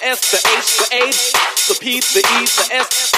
S, the H, the A, the P, the E, the S.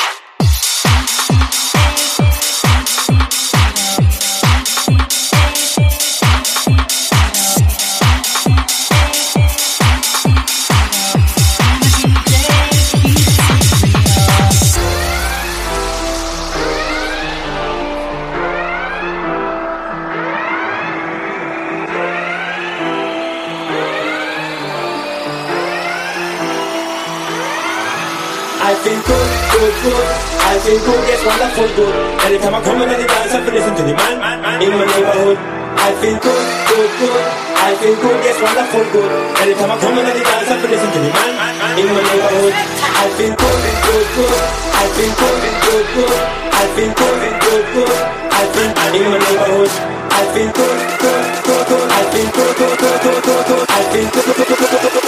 I feel good, good, good. I feel good, yes, wonderful, good. Anytime I come in the dance, I feel listen to the man in my neighborhood. I feel good, good, good. I feel good, yes, wonderful, good. Anytime I come in the dance, I feel listen to the man in my neighborhood. I feel good, good, good. I feel good, good, good. I feel good, good, good. I feel in my neighborhood. I feel good, good, good, good. I feel good, good, good, good, good. I feel good, good, good, good, good.